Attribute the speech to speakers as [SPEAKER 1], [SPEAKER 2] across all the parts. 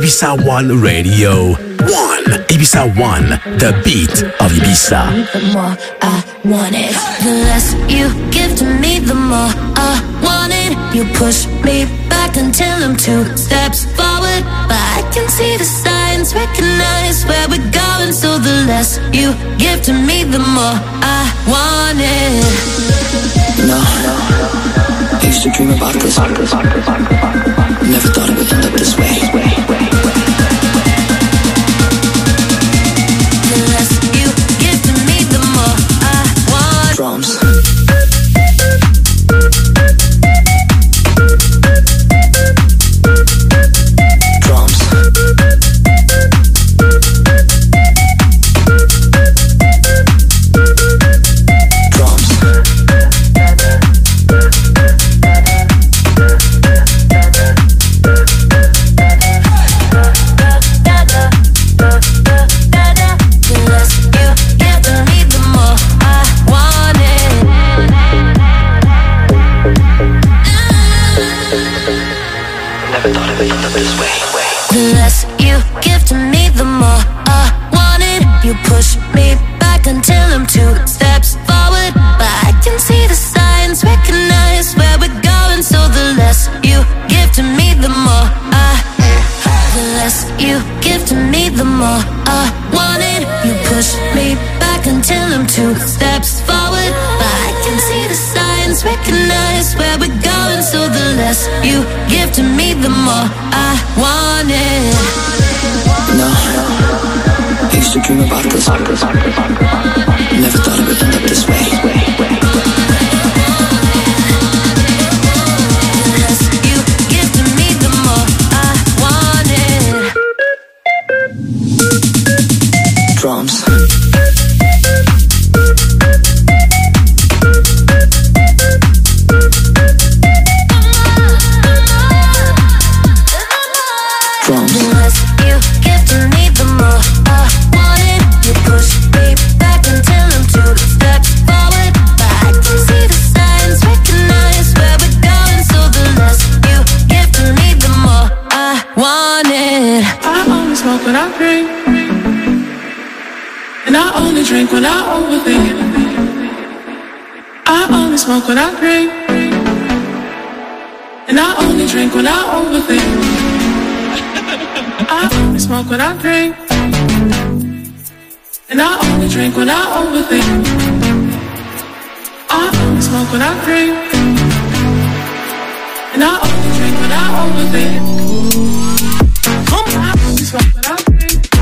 [SPEAKER 1] Ibiza One Radio. Ibiza One, the beat of Ibiza.
[SPEAKER 2] The more I want it, the less you give to me, the more I want it. You push me back until I'm 2 steps forward, but I can see the signs, recognize where we're going. So the less you give to me, the more I want it.
[SPEAKER 3] No, I used to dream about this. Never thought it would end up this way. Drums.
[SPEAKER 2] You give to me, the more I want it.
[SPEAKER 3] No, I used to dream about this. Never thought it would end up this way.
[SPEAKER 2] The less you give to me, the more I want it.
[SPEAKER 3] Drums.
[SPEAKER 4] Drink when I overthink. I only smoke when I drink, and I only drink when I overthink. I only smoke when I drink, and I only drink when I overthink. I only smoke when I drink, and I only drink when I overthink. I only smoke when I drink.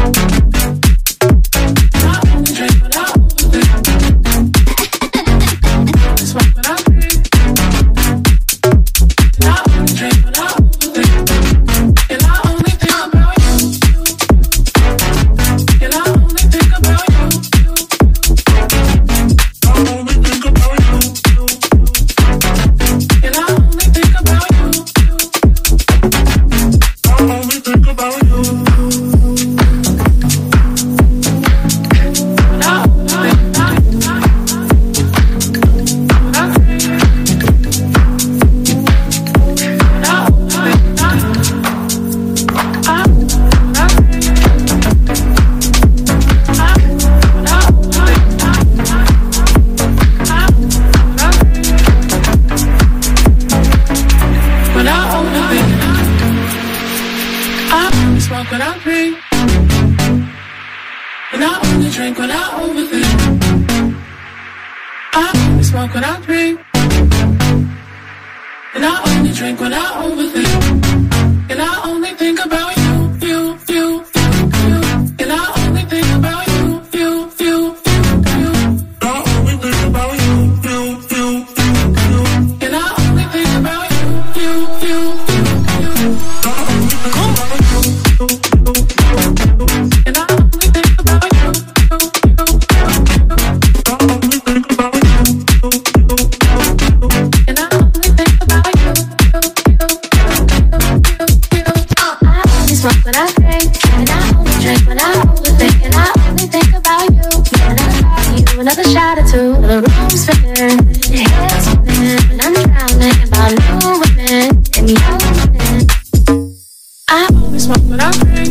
[SPEAKER 4] Another shot or two, the room's spinning, your head's spinning, and I'm drowning about new women and young women. I only smoke what I drink.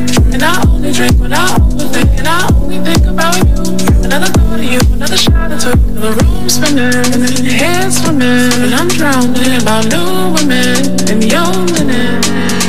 [SPEAKER 5] drink when I overthink, and I only think about you. Another thought of you, another shot or two. The room's spinning, head swimming, and I'm drowning in my new women and your linen.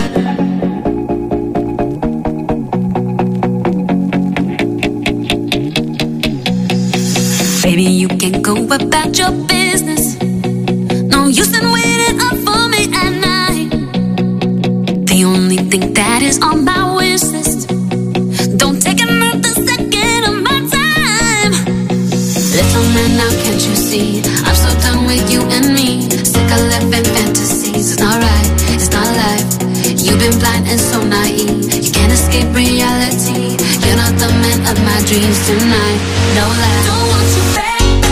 [SPEAKER 2] Baby, you can go about your business. No use in waiting up for me at night. The only thing that is on my wish list. Don't take another second of my time. Little man, now can't you see? I'm so done with you and me. Sick of living fantasies. It's not right, it's not life. You've been blind and so naive. You can't escape reality. You're not the man of my dreams tonight. No lie. Don't want you back.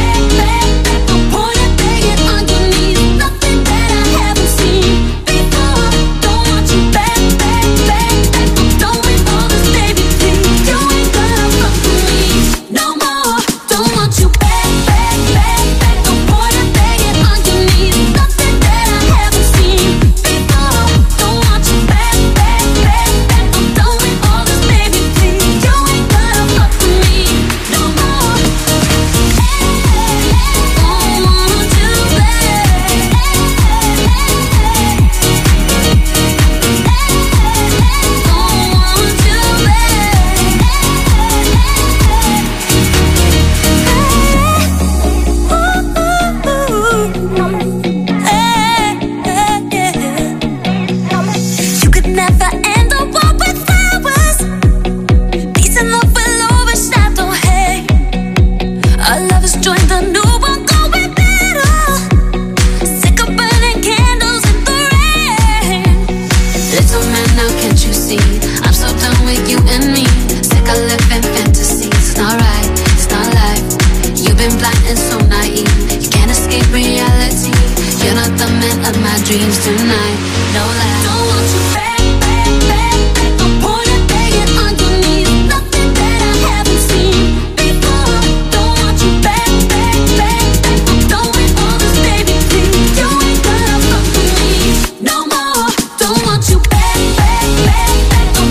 [SPEAKER 6] dreams tonight. No lie. Don't want you back, back, back, back. No point in begging on your knees. Nothing that I haven't seen before. Don't want you back, back, back, back. I'm done with all this, baby, please. You ain't gonna fuck with me no more. Don't want you back, back, back, back. No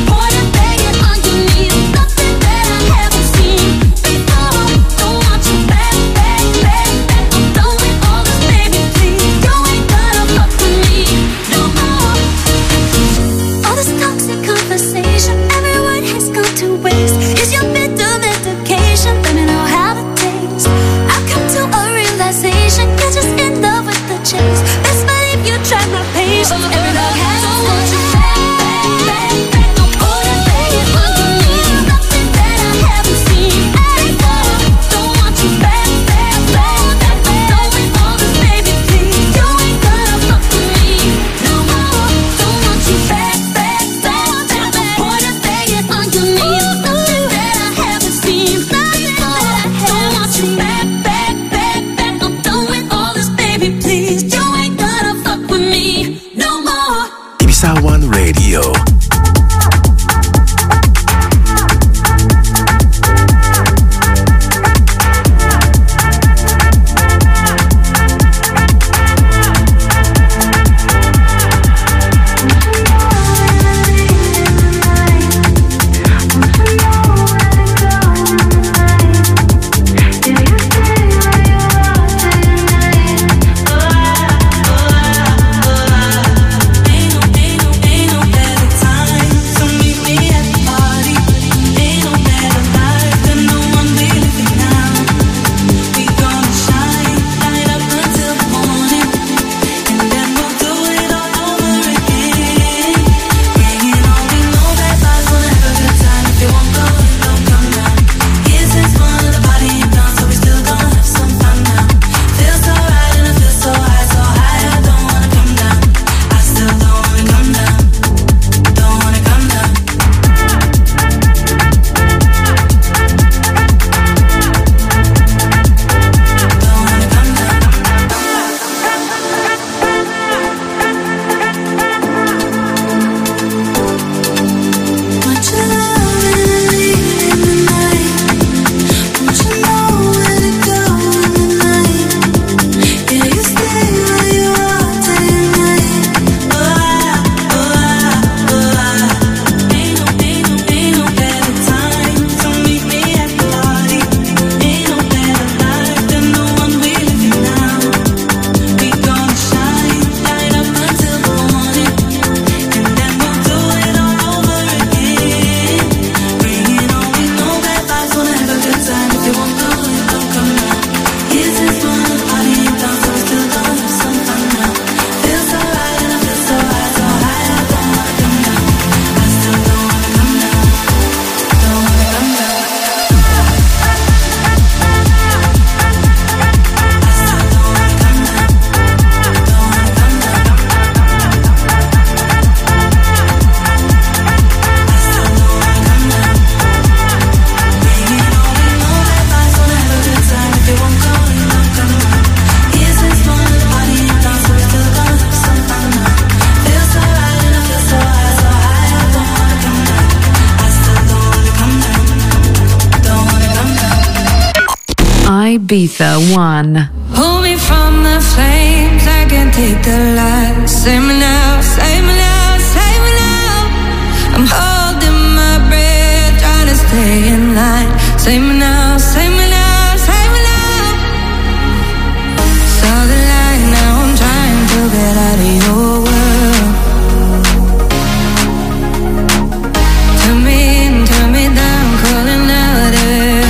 [SPEAKER 7] Ibiza One.
[SPEAKER 3] Pull me from the flames, I can't take the light. Save me now, save me now, save me now. I'm holding my breath, trying to stay in line. Save me now, save me now, save me now. Saw the light, now I'm trying to get out of your world. Turn me in, turn me down, calling out it.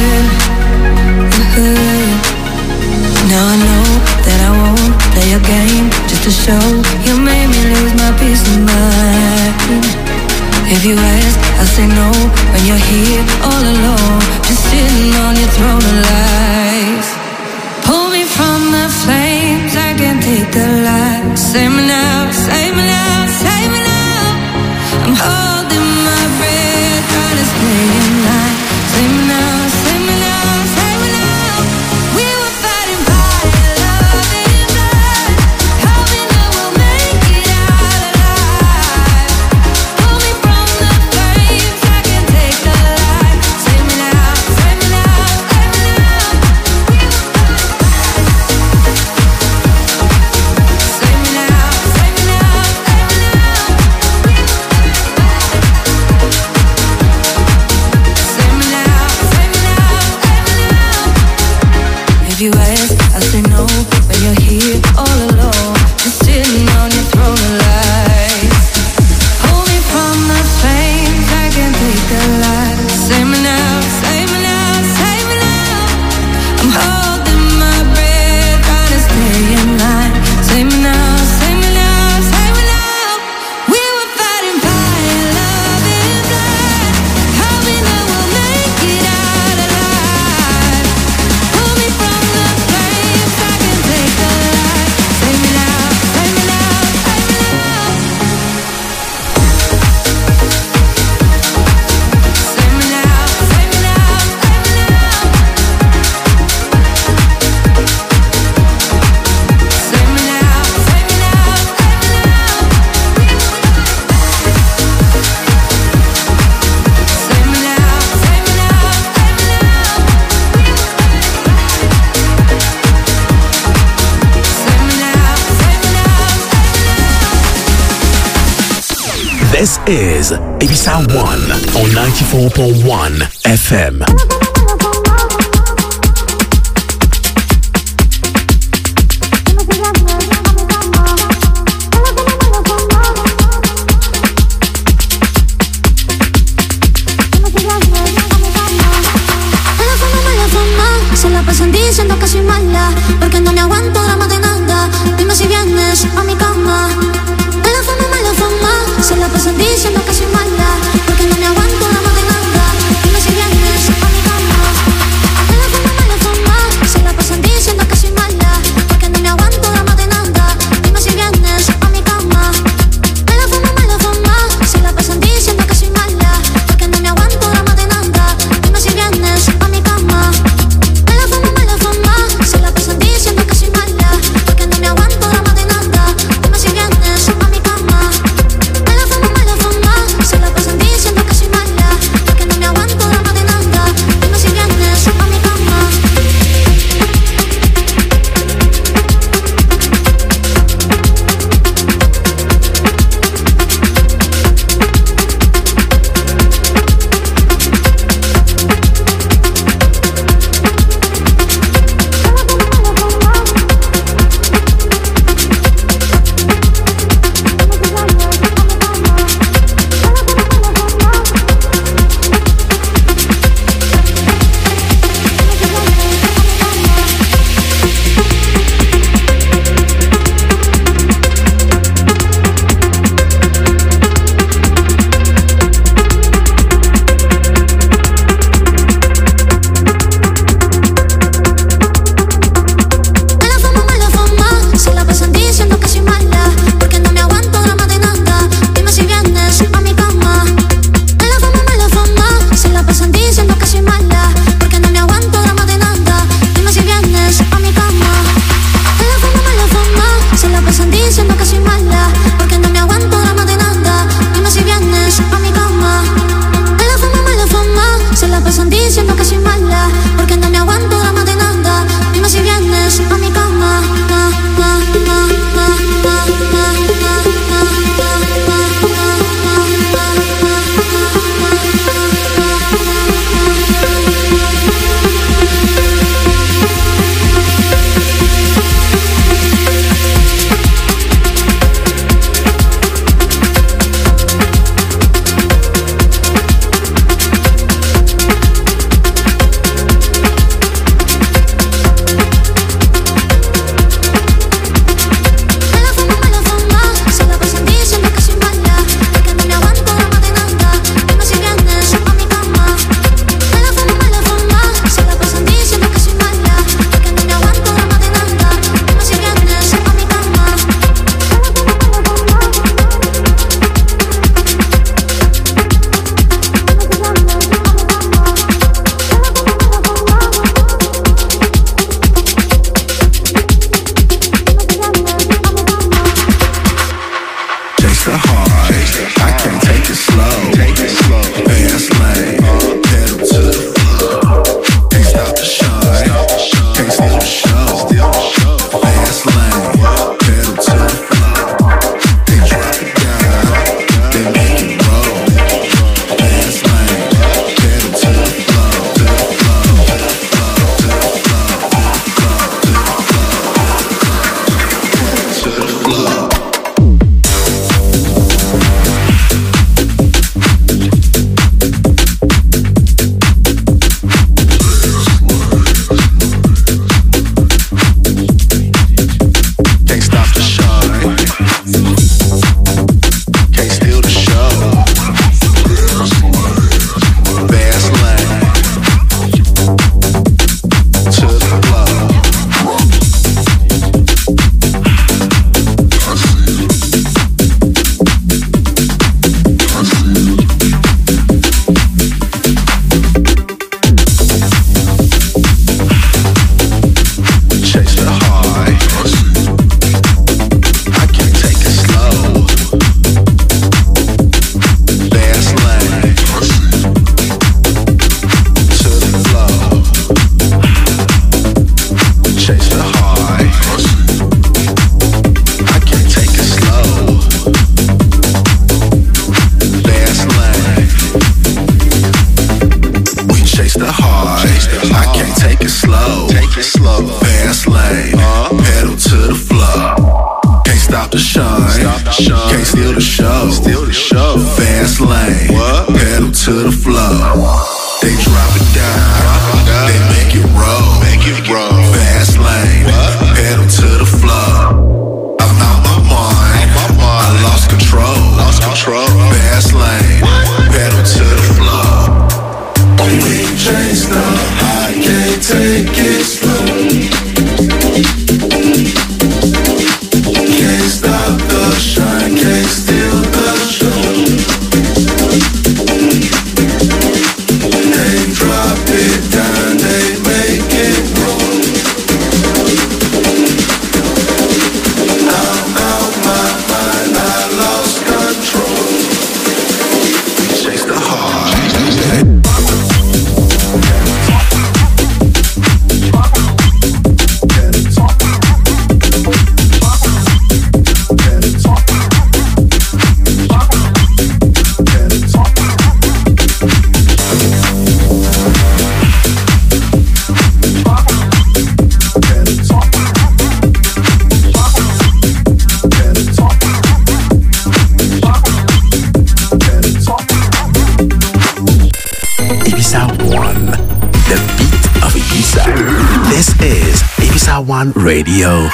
[SPEAKER 3] Now I know that I won't play a game just to show you made me lose my peace of mind. If you ask, I'll say no when you're here all alone, just sitting on your throne of lies. Pull me from the flames, I can't take the light. Save me now, save me now, save me now. I'm holding my breath, trying to stay in line. Save me now, save me now, save me now. We were fighting fire, love and blood, hoping that we'll make it out alive. Pull me from the flames, I can't take the light. Save me now, save me now, save me now. We were fighting fire. Save me now, save me now, save me now. We were fighting fire. Save me now, save me now, save me now. If you ask, I'll say no when you're here all alone, just sitting on your throne of lies. Hold me from the flames, I can't take the light. Save me now, save me now, save me now. I'm holding my breath, trying to stay in line. Save me now, save me now, save me now. We were fighting fire, love and blood, hoping that we'll make it out alive. Pull me from the flames, I can take the light. Save me now, save me now, save me now. Save me now, save me now, save me now. Save me now, save me now, save me now. Save me now, save me now, save me now. Save me now, save me now.
[SPEAKER 1] This is Ibiza One on 94.1 FM.
[SPEAKER 6] Se la pasan diciendo que soy mala, porque no me aguanto drama de nada. Dime si vienes a mi cama. Me la fama, se la pasan diciendo que soy mala, porque no me aguanto drama de nada. Dime si vienes a mi cama. Me la fama, se la pasan diciendo que soy mala, porque no me aguanto drama de nada. Dime si vienes a mi cama. Me la fama, se la pasan diciendo que soy mala, porque no me aguanto drama de nada. Dime si vienes a mi cama. Me la fama, se la pasan diciendo que soy mala, porque no me aguanto drama de nada. Dime si vienes a mi cama. Me la fama, se la pasan
[SPEAKER 8] I can't take it slow. Fast lane, pedal to the floor. Can't stop the shine. Can't steal the show. Fast lane, pedal to the floor. They drop it down. They make it roll. Fast lane, pedal to the floor. I'm out my mind. I lost control. Fast lane, pedal to the floor. We can't stop. I can't take it slow. Can't stop the shine. Can't steal the show. They drop it down. They make it roll. I'm out my mind. I lost control. We chase the heart.
[SPEAKER 1] This is Ibiza One Radio.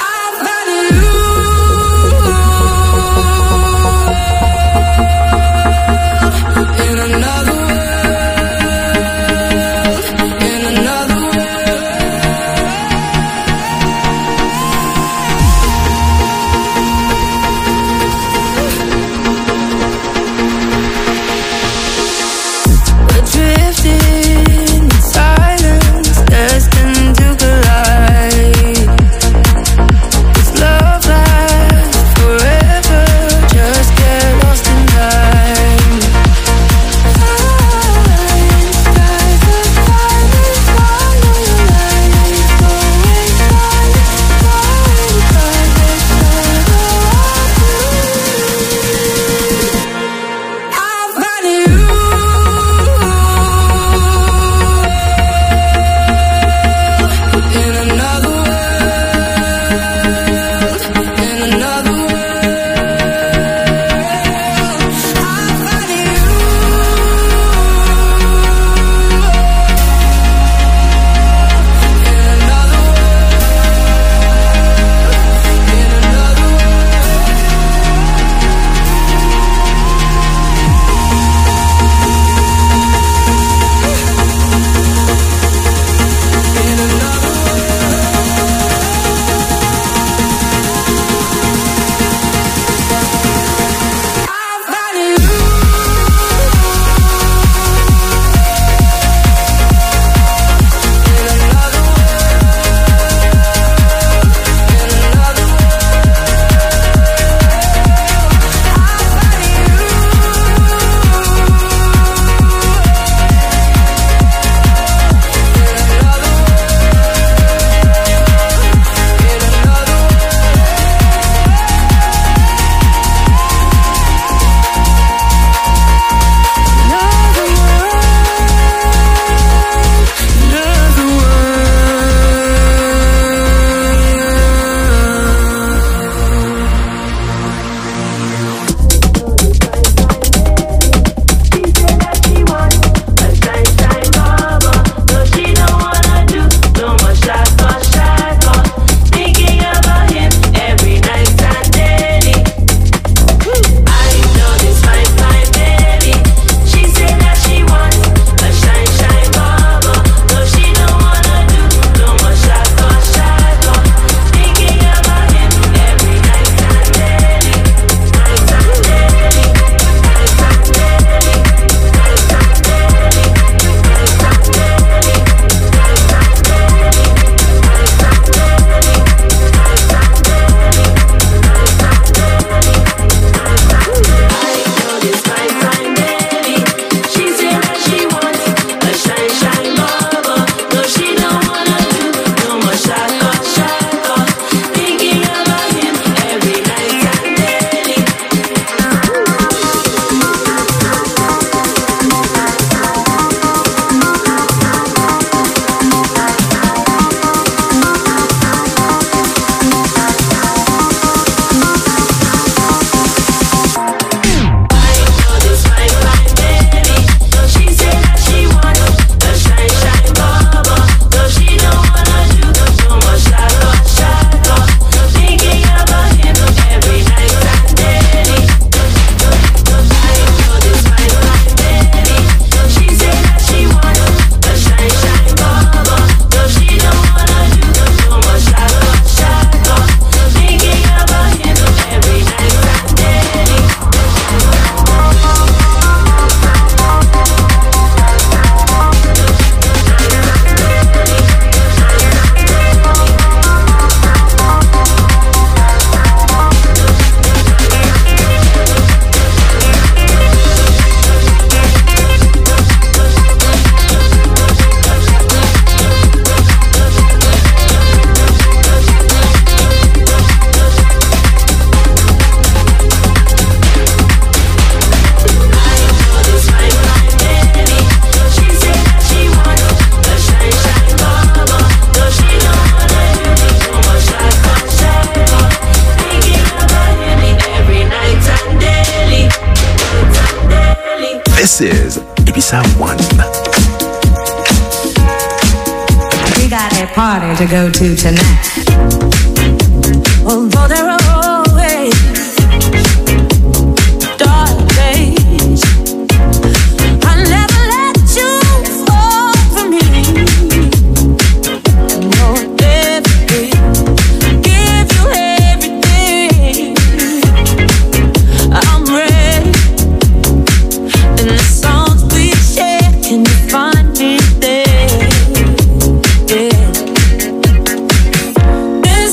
[SPEAKER 3] Silence, destined to collide.
[SPEAKER 1] Ibiza One.
[SPEAKER 3] We got a party to go to tonight. Although there are always dark days, I'll never let you fall from me. No, everything, give you everything. I'm ready, and the songs we share, can you find me there? Yeah. This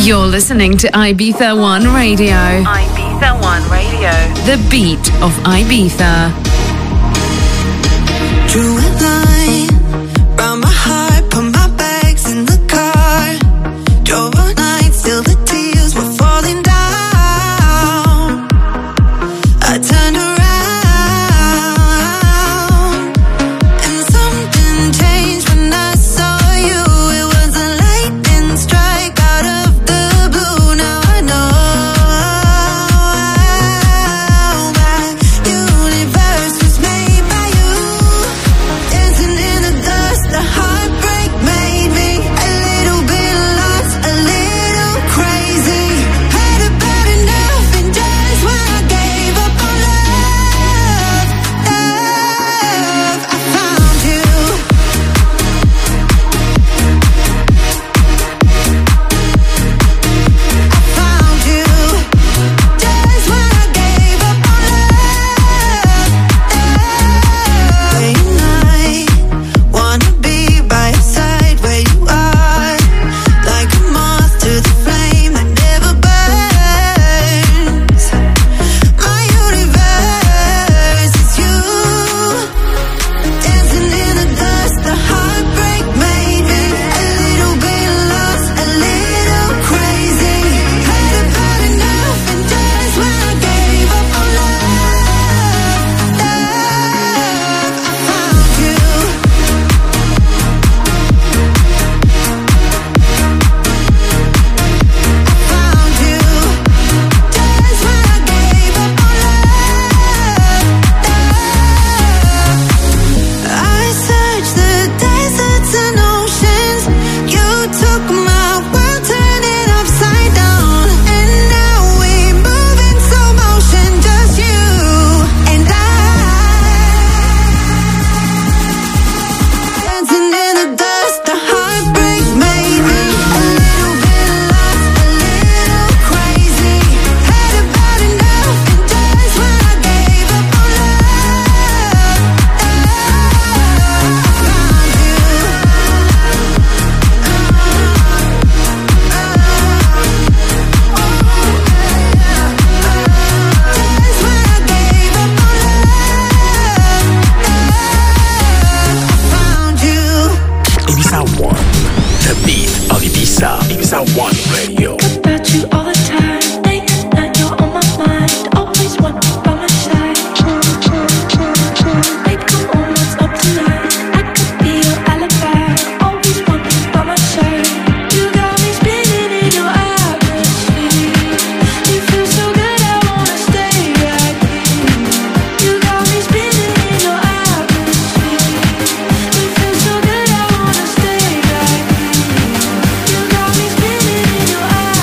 [SPEAKER 7] You're listening to Ibiza One Radio.
[SPEAKER 9] Ibiza One Radio.
[SPEAKER 7] The beat of Ibiza.
[SPEAKER 3] Drew a line round my heart, put my bags in the car. Drove all night, still the tears were falling down. I turned around and something changed when I saw you. It was a lightning strike out of the blue. Now I know my universe was made by you. Dancing in the dust, the heartbreak made me a little bit lost, a little crazy. Had about enough, and just when I gave up on love, I found you. I found you. Just when I gave up on love, late night, wanna be by your side where you are, like a moth to the flame that never burns. My universe is you. Dancing in the dust, the heartbreak made me a little bit lost, a little crazy. Had about enough, and just when I gave up on love, I found you. Found you. Just when I gave up on love, I searched the deserts and oceans. You took my world, turned it upside down, and now we move in slow motion, just you and I. Dancing in the dust, the heartbreak made me a little bit lost, a little crazy. Had about enough, and just when I gave up on love, I found you. Just when I gave up on love, I found you.
[SPEAKER 1] Ibiza One, the beat of Ibiza. Ibiza One Radio.
[SPEAKER 6] About you all the time, late at night you're on my mind. Always want you by my side. Babe, come on, what's up tonight? I could be your alibi. Always want you by my side. You got me spinning in your atmosphere. You feel so good, I wanna stay right here. You got me spinning in your atmosphere. You feel so good, I wanna stay right here. You got me spinning in your atmosphere.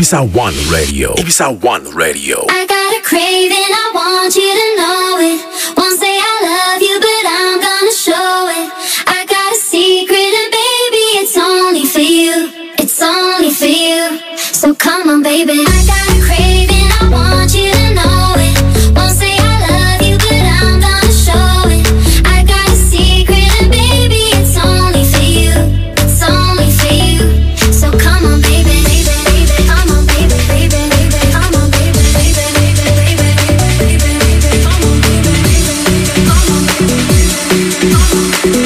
[SPEAKER 1] Ibiza One Radio. Ibiza One Radio.
[SPEAKER 6] I got a craving, I want you to know it. Won't say I love you, but I'm gonna show it. I got a secret, and baby, it's only for you. It's only for you. So come on, baby. I got a craving, I want you to know it. Won't say I love you, but I'm gonna show it. I got a secret, and baby, it's only for you. It's only for you. So come on, baby. Come on, baby, baby, baby. Come on, baby, baby, baby, baby, baby, baby. Come on, baby, baby, come on, baby, come on.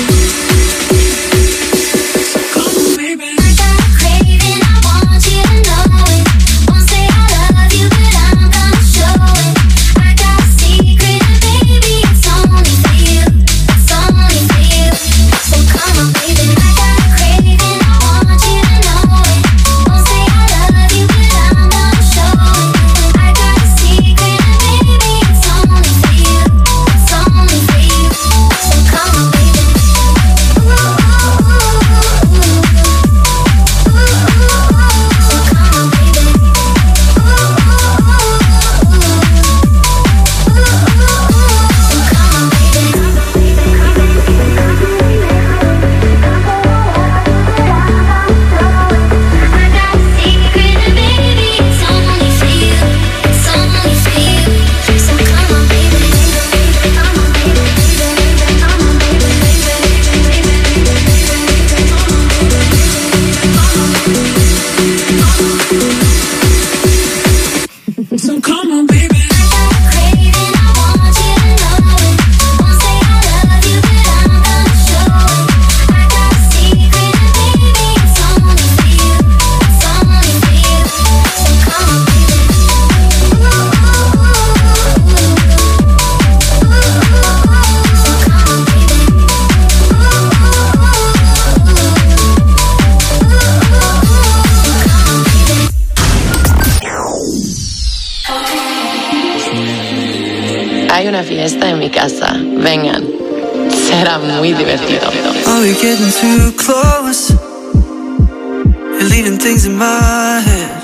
[SPEAKER 10] Hay una fiesta en mi casa. Vengan. Será muy divertido.
[SPEAKER 11] Oh, you're getting too close. You're leaving things in my head.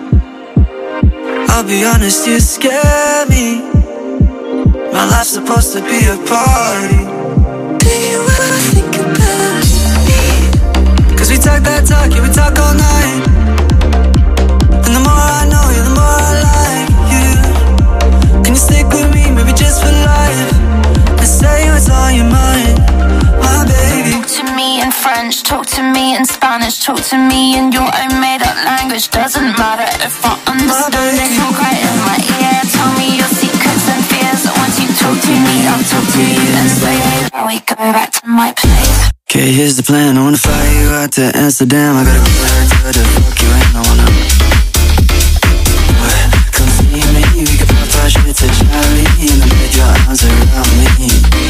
[SPEAKER 11] I'll be honest, you scare me. My life's supposed to be a party. Do you ever think about me? Cause we talk that talk, yeah, we talk all night. And the more I know you, the more I like you. Can you stick with me, maybe just for life? And say what's on your mind, my baby.
[SPEAKER 6] Talk to me in French, talk to me in Spanish, talk to me in your own made-up language. Doesn't matter if I understand it. Talk right in my ear, tell me your secrets and fears. Once you talk to me, I'll talk to you and say, hey, shall we go back to my place?
[SPEAKER 11] Okay, here's the plan. I wanna fly you out to Amsterdam. I gotta go there to fuck you and I wanna come see me. We can pop our shit to Charlie and then put your arms around me.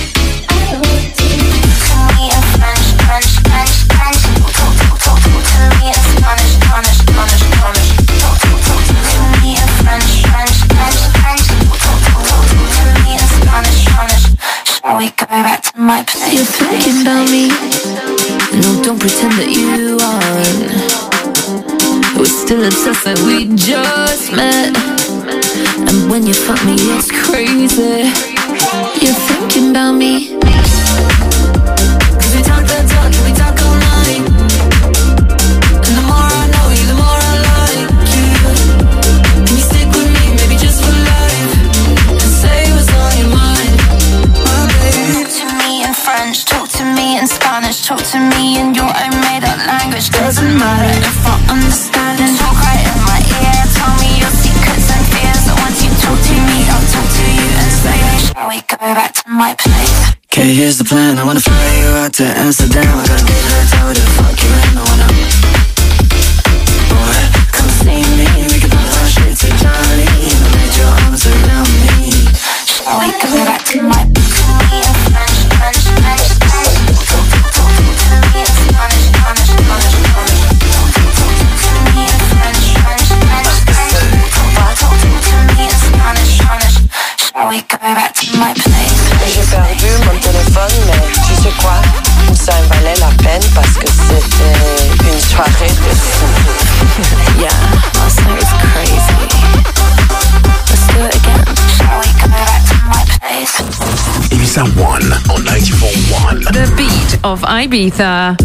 [SPEAKER 6] Talk to me in French, French, French, French. Talk to me in Spanish, Spanish, Spanish, Spanish. Talk to me in French, French, French, French. Talk to me in Spanish, Spanish. Shall we go back to my place?
[SPEAKER 3] You're thinking about me. No, don't pretend that you aren't. We're still obsessed like we just met. And when you fuck me, it's crazy. You're thinking about me. Cause we talk that talk, and we talk all night. And the more I know you, the more I like you. Can you stick with me, maybe just for life? And say what's on your mind, my baby.
[SPEAKER 6] Talk to me in French, talk to me in Spanish, talk to me in your own made-up language. Doesn't matter if I understand it. Talk right in my ear, tell me your secrets and fears. Once you talk to me, I'll talk to you and say, shall we go back to my place?
[SPEAKER 11] Okay, here's the plan. I wanna fly you out to Amsterdam. I gotta get her to where the fuck you and I wanna come see me. We can pop our shit to Charlie and then put your arms around me.
[SPEAKER 6] Shall we go back to my place? Talk to me in French, French, French, French. Talk to me in Spanish, Spanish, Spanish, Spanish. Talk to me in French, French, French, French. Talk to me in Spanish, Spanish. Shall we go back to my place?
[SPEAKER 10] J'ai perdu mon téléphone, mais tu sais quoi? Ça en valait la peine parce que
[SPEAKER 7] of Ibiza.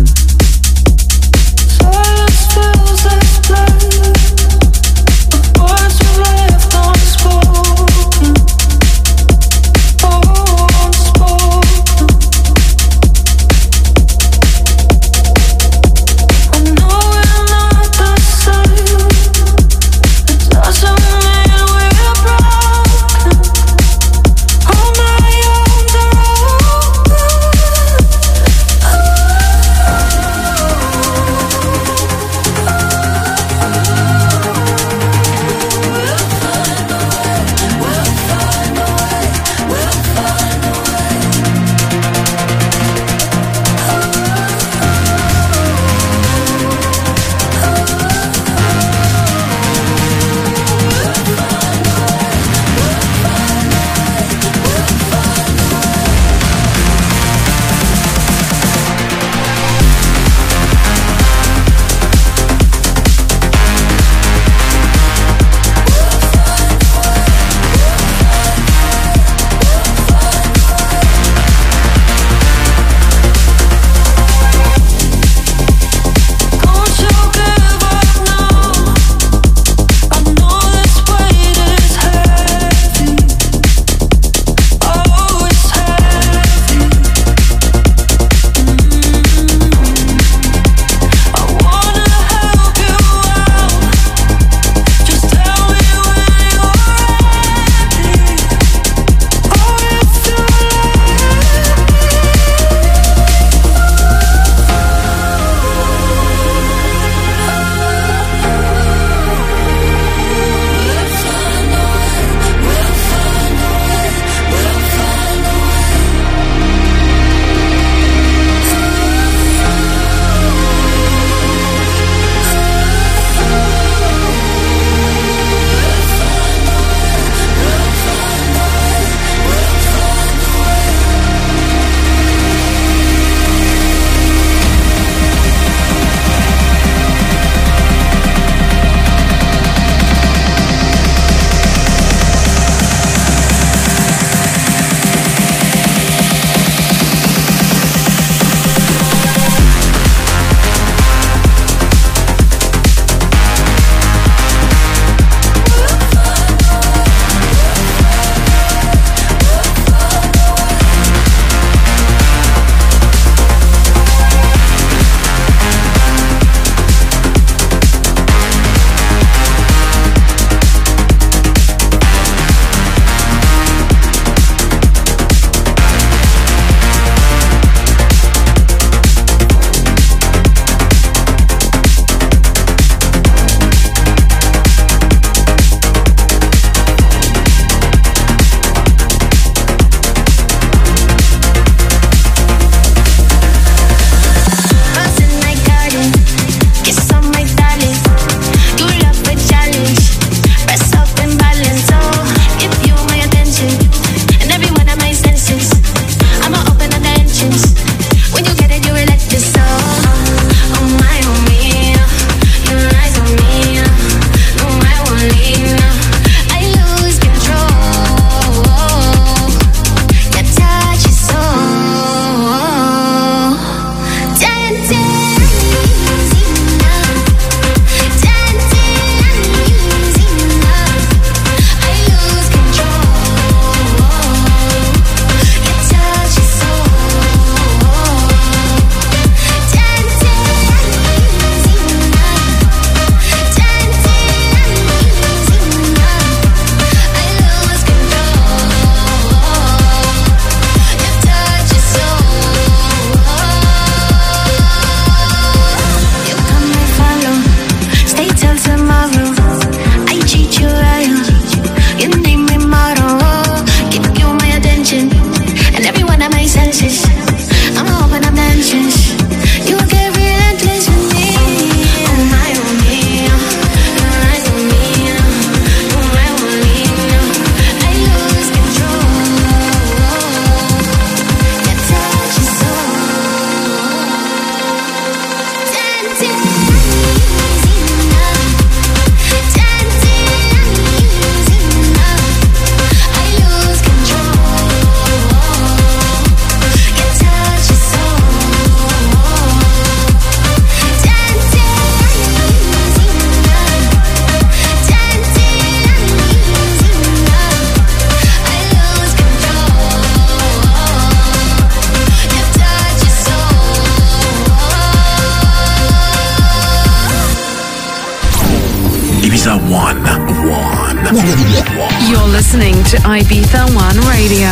[SPEAKER 1] Ibiza One.
[SPEAKER 7] You're listening to Ibiza One Radio.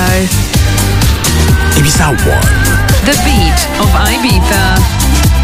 [SPEAKER 1] Ibiza One.
[SPEAKER 7] The beat of Ibiza.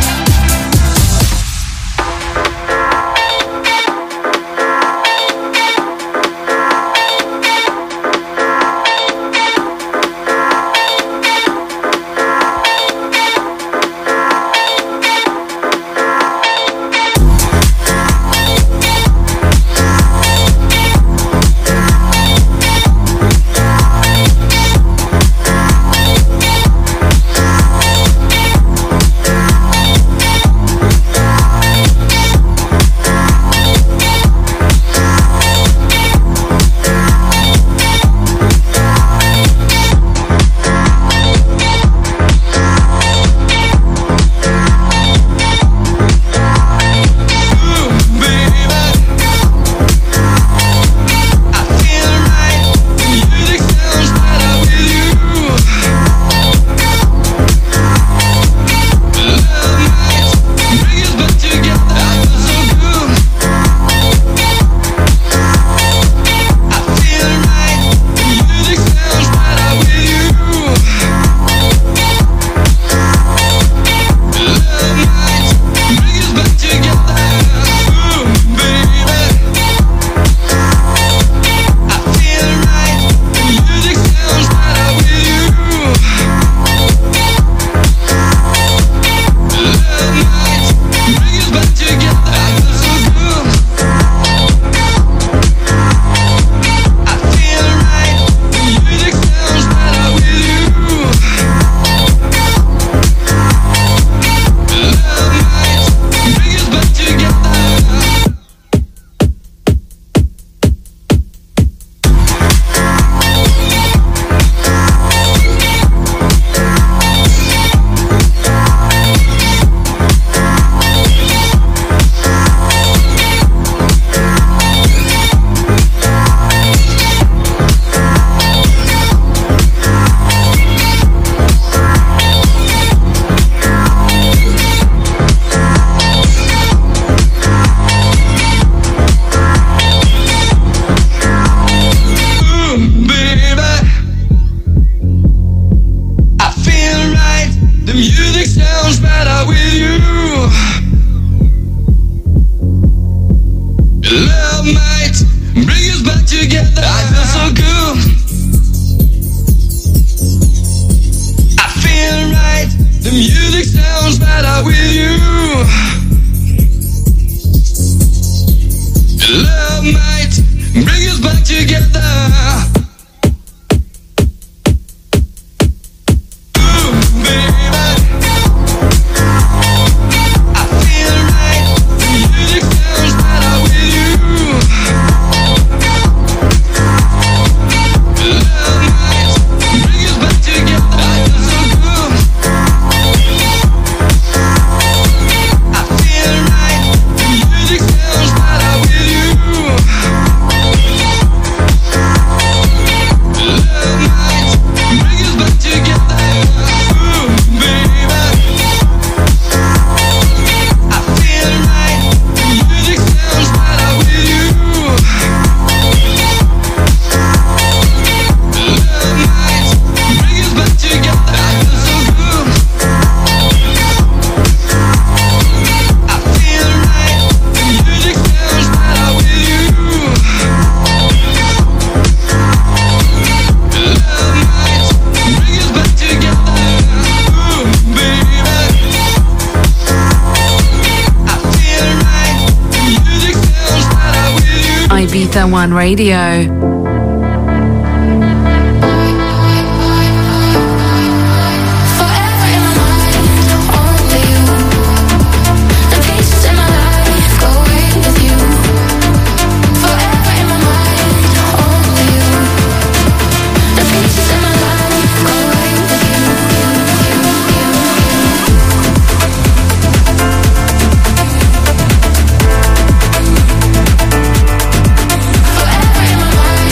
[SPEAKER 7] Ibiza One Radio.
[SPEAKER 6] Forever in my mind.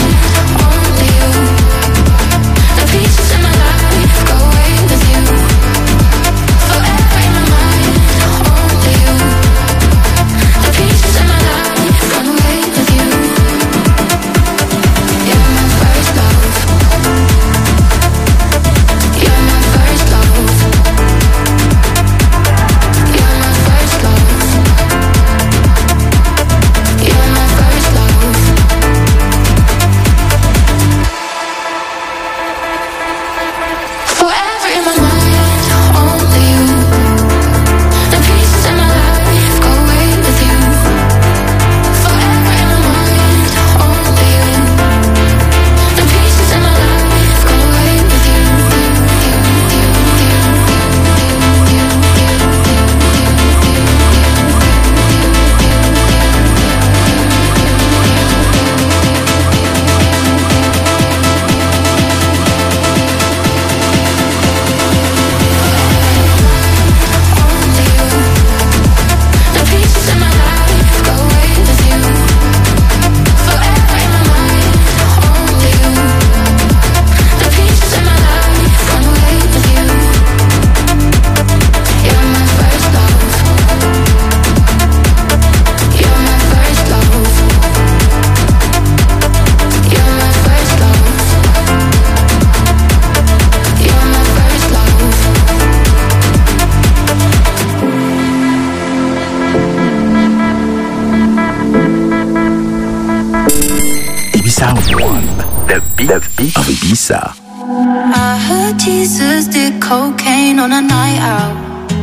[SPEAKER 1] Ibiza One, the beat of Ibiza.
[SPEAKER 3] I heard Jesus did cocaine on a night out.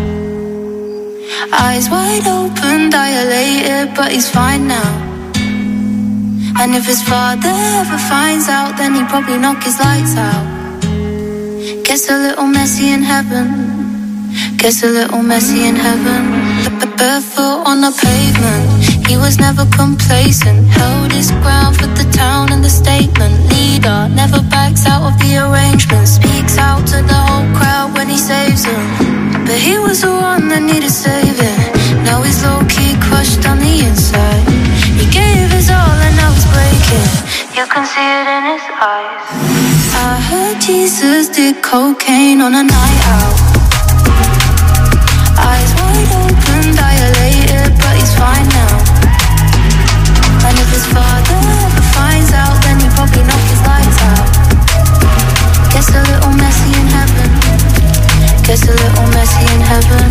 [SPEAKER 3] Eyes wide open, dilated, but he's fine now. And if his father ever finds out, then he'd probably knock his lights out. Gets a little messy in heaven. Gets a little messy in heaven. Barefoot on the pavement, he was never complacent. Held his ground for the town and the statement. Leader, never backs out of the arrangement. Speaks out to the whole crowd when he saves them. But he was the one that needed saving. Now he's low-key crushed on the inside. He gave his all and now he's breaking. You can see it in his eyes. I heard Jesus did cocaine on a night out. Eyes wide open, dilated, but he's fine now. And if his father ever finds out, then he'd probably knock his lights out. Gets a little messy in heaven. Gets a little messy in heaven.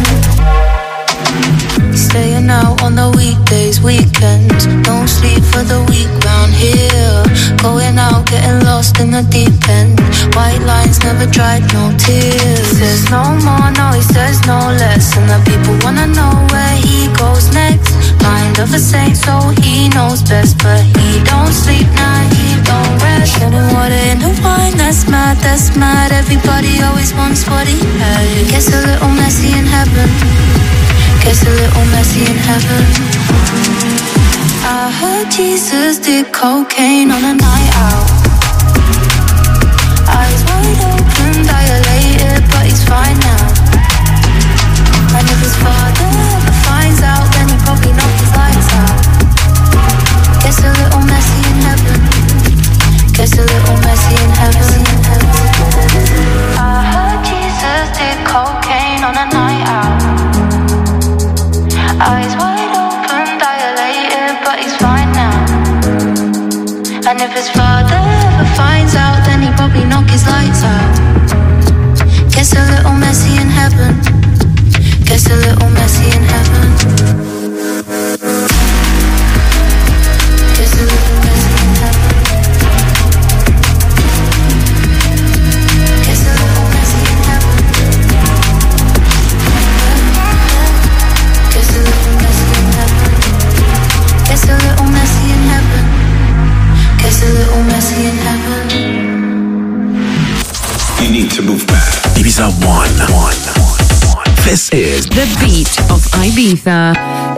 [SPEAKER 3] Staying out on the weekdays, weekends. No sleep for the week round here. Going out, getting lost in the deep end. White lines never dried, no tears. Says no more, no, he says no less. And the people wanna know where he goes next. Mind of a saint, so he knows best. But he don't sleep, nah, he don't rest. Getting water in the wine, that's mad, that's mad. Everybody always wants what he had. Gets a little messy in heaven. Gets a little messy in heaven. I heard Jesus did cocaine on a night out. Eyes wide open, dilated, but he's fine now. And if his father ever finds out, then he'd probably knock his lights out. Gets a little messy in heaven. Gets a little messy in heaven. I heard Jesus did cocaine on a night out. Eyes wide open, dilated, but he's fine now. And if his father ever finds out, then he'd probably knock his lights out. Gets a little messy in heaven. Gets a little messy in heaven. Gets a little messy in heaven. Gets a little messy in heaven. Gets a little messy in heaven. Gets a little messy in heaven. Gets a little messy in heaven.
[SPEAKER 1] You need to move back. Ibiza One. This is
[SPEAKER 7] the beat of Ibiza.